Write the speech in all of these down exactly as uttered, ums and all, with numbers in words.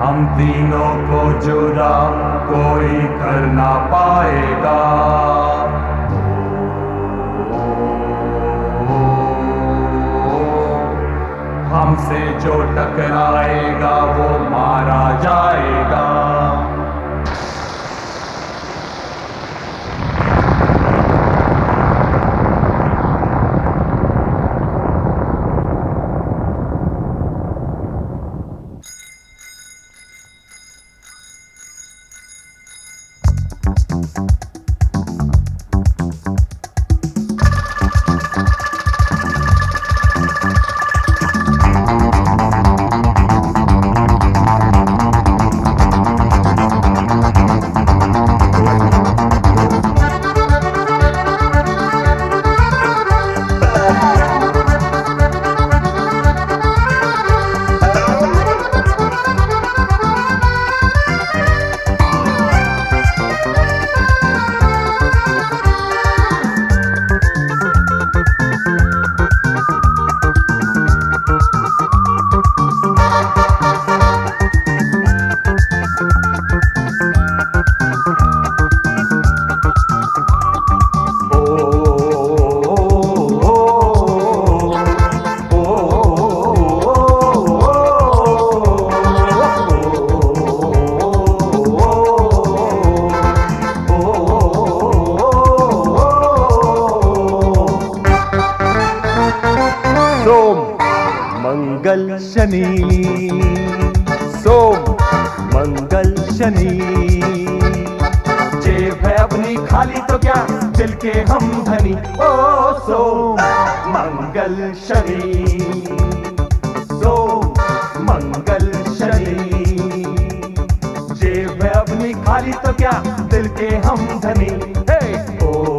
हम तीनों को जुदा कोई कर ना पाएगा। हमसे जो टकराएगा वो मारा जाएगा। सोम मंगल शनि, सोम मंगल शनि। जेब है अपनी खाली तो क्या दिल के हम धनी। ओ सोम मंगल शनि, सोम मंगल शनि। जेब है अपनी खाली तो क्या दिल के हम धनी। हे ओ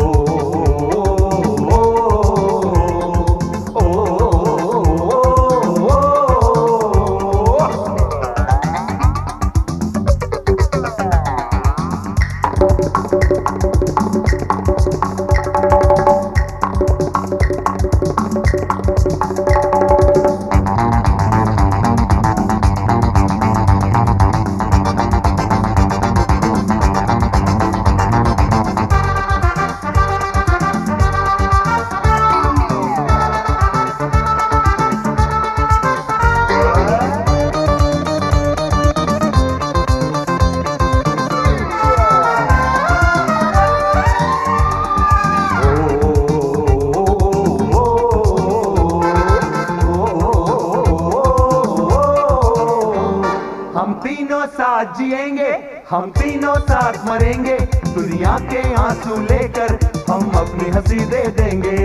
हम तीनों साथ जिएंगे, हम तीनों साथ मरेंगे। दुनिया के आंसू लेकर हम अपनी हंसी दे देंगे।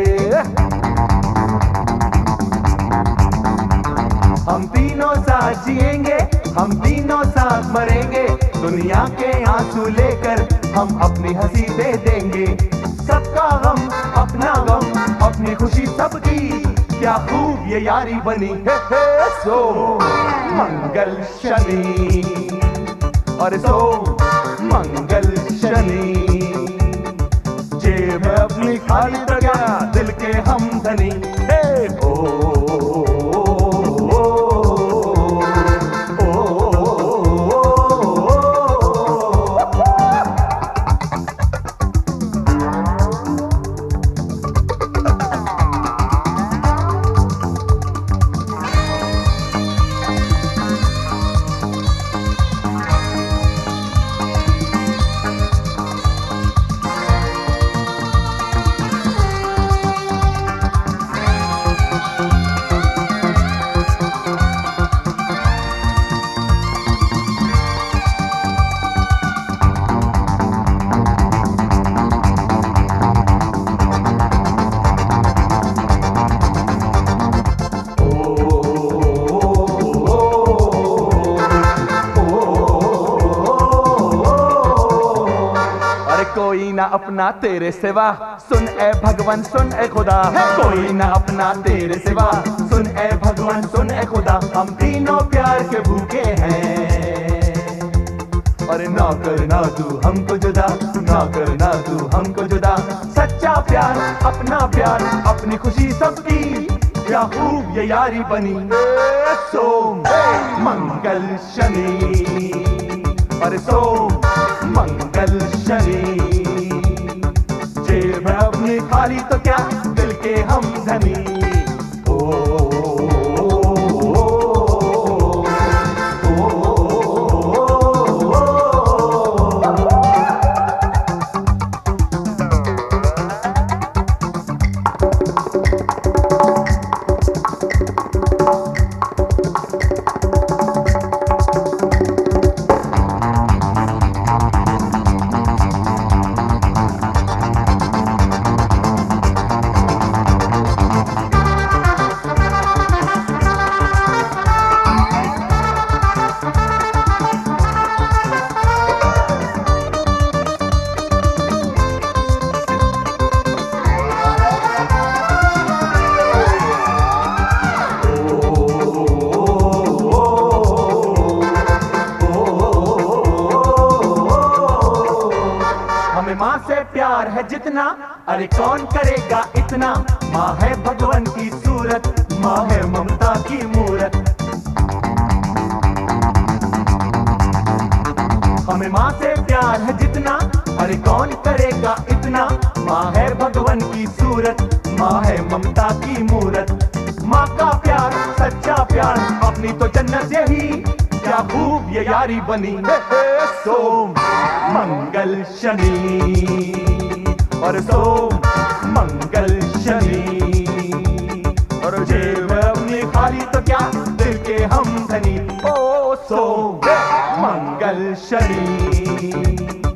हम तीनों साथ जिएंगे, हम तीनों साथ मरेंगे। दुनिया के आंसू लेकर हम अपनी हंसी दे देंगे। सबका गम अपना गम, अपनी खुशी सबकी। क्या खूब ये यारी बनी। हे हे सो मंगल शनि, और सो मंगल शनि। जेब अपनी खाली तो क्या दिल के हम धनी। हे ओ कोई ना अपना तेरे सिवा, सुन ए भगवान सुन ए खुदा। कोई ना अपना तेरे सिवा, सुन ए भगवान सुन ए खुदा। हम तीनों प्यार के भूखे हैं, और ना करना तू हमको जुदा, ना करना तू हमको जुदा। सच्चा प्यार अपना प्यार, अपनी खुशी सबकी। क्या खूब ये यारी बनी। सोम मंगल शनि, और सोम मंगल शनि। जेब अपनी खाली तो क्या दिल के हम धनी। ओ, ओ, ओ, ओ, ओ, माँ से प्यार है जितना, अरे कौन करेगा इतना। माँ है भगवान की सूरत, माँ है ममता की मूरत। हमें माँ से प्यार है जितना, अरे कौन करेगा इतना। माँ है भगवान की सूरत, माँ है ममता की मूरत। माँ का प्यार सच्चा प्यार, अपनी तो जन्नत यही, क्या खूब ये यारी बनी। सोम मंगल शनि, और सोम मंगल शनि। और जेब अपनी खाली तो क्या दिल के हम धनी। ओ सोम मंगल शनि।